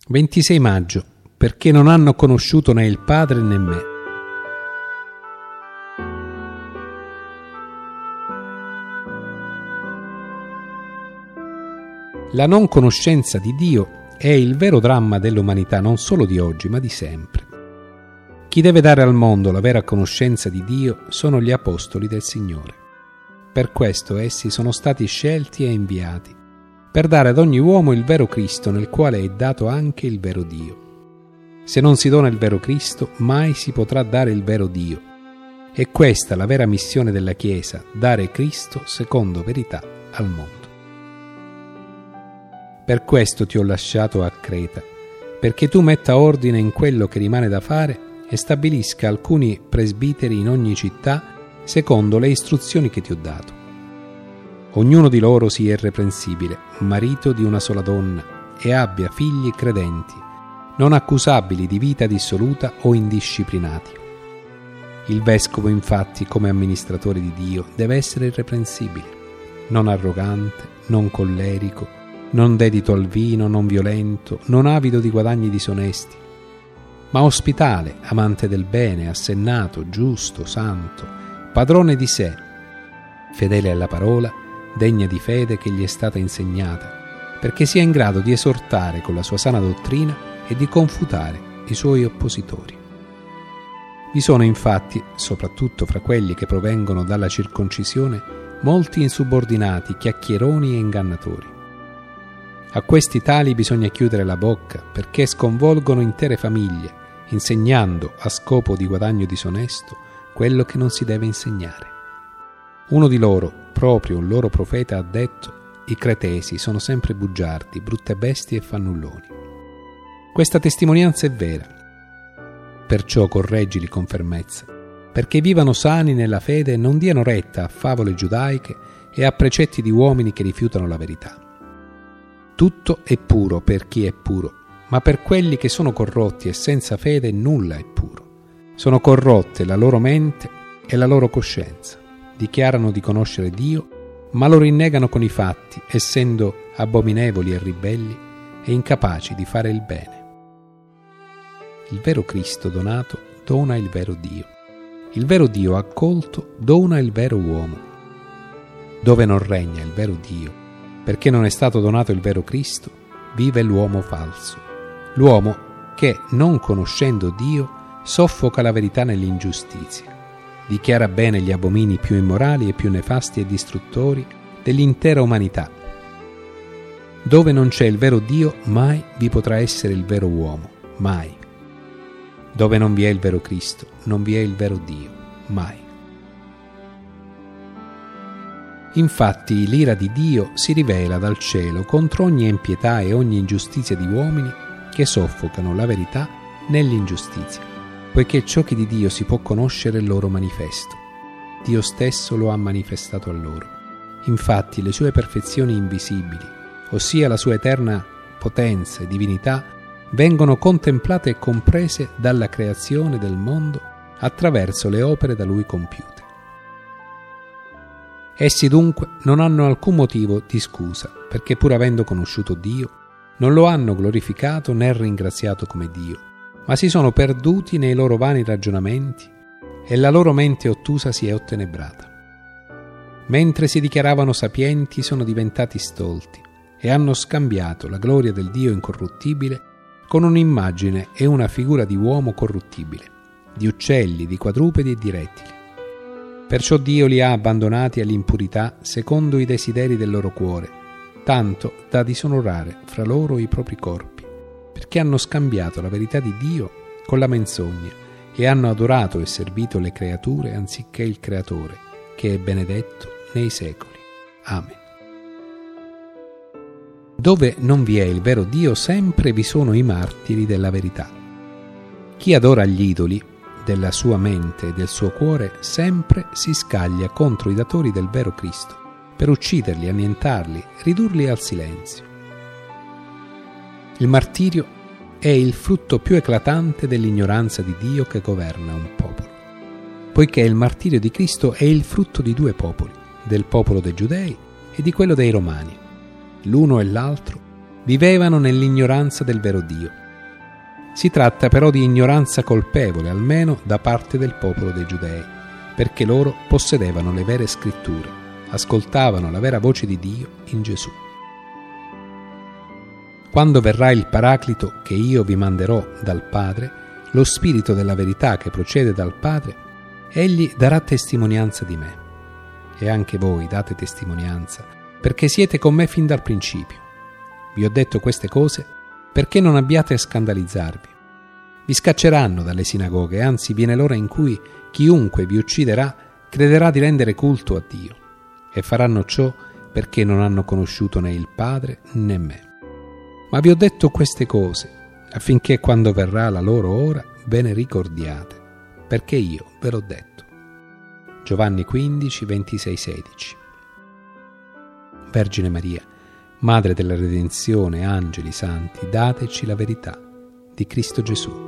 26 maggio, perché non hanno conosciuto né il Padre né me. La non conoscenza di Dio è il vero dramma dell'umanità, non solo di oggi, ma di sempre. Chi deve dare al mondo la vera conoscenza di Dio sono gli apostoli del Signore. Per questo essi sono stati scelti e inviati, per dare ad ogni uomo il vero Cristo, nel quale è dato anche il vero Dio. Se non si dona il vero Cristo, mai si potrà dare il vero Dio. È questa la vera missione della Chiesa, dare Cristo secondo verità al mondo. Per questo ti ho lasciato a Creta, perché tu metta ordine in quello che rimane da fare e stabilisca alcuni presbiteri in ogni città secondo le istruzioni che ti ho dato. Ognuno di loro sia irreprensibile, marito di una sola donna, e abbia figli credenti, non accusabili di vita dissoluta o indisciplinati. Il vescovo, infatti, come amministratore di Dio, deve essere irreprensibile, non arrogante, non collerico, non dedito al vino, non violento, non avido di guadagni disonesti, ma ospitale, amante del bene, assennato, giusto, santo, padrone di sé, fedele alla parola, degna di fede che gli è stata insegnata, perché sia in grado di esortare con la sua sana dottrina e di confutare i suoi oppositori. Vi sono infatti, soprattutto fra quelli che provengono dalla circoncisione, molti insubordinati, chiacchieroni e ingannatori. A questi tali bisogna chiudere la bocca, perché sconvolgono intere famiglie, insegnando a scopo di guadagno disonesto quello che non si deve insegnare. Uno di loro, proprio un loro profeta, ha detto: i cretesi sono sempre bugiardi, brutte bestie e fannulloni. Questa testimonianza è vera. Perciò correggili con fermezza, perché vivano sani nella fede e non diano retta a favole giudaiche e a precetti di uomini che rifiutano la verità. Tutto è puro per chi è puro, ma per quelli che sono corrotti e senza fede nulla è puro. Sono corrotte la loro mente e la loro coscienza. Dichiarano di conoscere Dio, ma lo rinnegano con i fatti, essendo abominevoli e ribelli e incapaci di fare il bene. Il vero Cristo donato dona il vero Dio. Il vero Dio accolto dona il vero uomo. Dove non regna il vero Dio, perché non è stato donato il vero Cristo, vive l'uomo falso. L'uomo che, non conoscendo Dio, soffoca la verità nell'ingiustizia. Dichiara bene gli abomini più immorali e più nefasti e distruttori dell'intera umanità. Dove non c'è il vero Dio, mai vi potrà essere il vero uomo, mai. Dove non vi è il vero Cristo, non vi è il vero Dio, mai. Infatti l'ira di Dio si rivela dal cielo contro ogni impietà e ogni ingiustizia di uomini che soffocano la verità nell'ingiustizia, poiché ciò che di Dio si può conoscere è loro manifesto. Dio stesso lo ha manifestato a loro. Infatti le sue perfezioni invisibili, ossia la sua eterna potenza e divinità, vengono contemplate e comprese dalla creazione del mondo attraverso le opere da Lui compiute. Essi dunque non hanno alcun motivo di scusa, perché pur avendo conosciuto Dio, non lo hanno glorificato né ringraziato come Dio, ma si sono perduti nei loro vani ragionamenti e la loro mente ottusa si è ottenebrata. Mentre si dichiaravano sapienti, sono diventati stolti e hanno scambiato la gloria del Dio incorruttibile con un'immagine e una figura di uomo corruttibile, di uccelli, di quadrupedi e di rettili. Perciò Dio li ha abbandonati all'impurità secondo i desideri del loro cuore, tanto da disonorare fra loro i propri corpi, perché hanno scambiato la verità di Dio con la menzogna e hanno adorato e servito le creature anziché il Creatore, che è benedetto nei secoli. Amen. Dove non vi è il vero Dio, sempre vi sono i martiri della verità. Chi adora gli idoli della sua mente e del suo cuore sempre si scaglia contro i datori del vero Cristo, per ucciderli, annientarli, ridurli al silenzio. Il martirio è il frutto più eclatante dell'ignoranza di Dio che governa un popolo, poiché il martirio di Cristo è il frutto di due popoli, del popolo dei Giudei e di quello dei Romani. L'uno e l'altro vivevano nell'ignoranza del vero Dio. Si tratta però di ignoranza colpevole, almeno da parte del popolo dei Giudei, perché loro possedevano le vere scritture, ascoltavano la vera voce di Dio in Gesù. Quando verrà il Paraclito che io vi manderò dal Padre, lo Spirito della verità che procede dal Padre, egli darà testimonianza di me. E anche voi date testimonianza, perché siete con me fin dal principio. Vi ho detto queste cose perché non abbiate a scandalizzarvi. Vi scacceranno dalle sinagoghe, anzi viene l'ora in cui chiunque vi ucciderà crederà di rendere culto a Dio. E faranno ciò perché non hanno conosciuto né il Padre né me. Ma vi ho detto queste cose affinché quando verrà la loro ora ve ne ricordiate, perché io ve l'ho detto. Giovanni 15, 26, 16. Vergine Maria, Madre della Redenzione, angeli santi, dateci la verità di Cristo Gesù.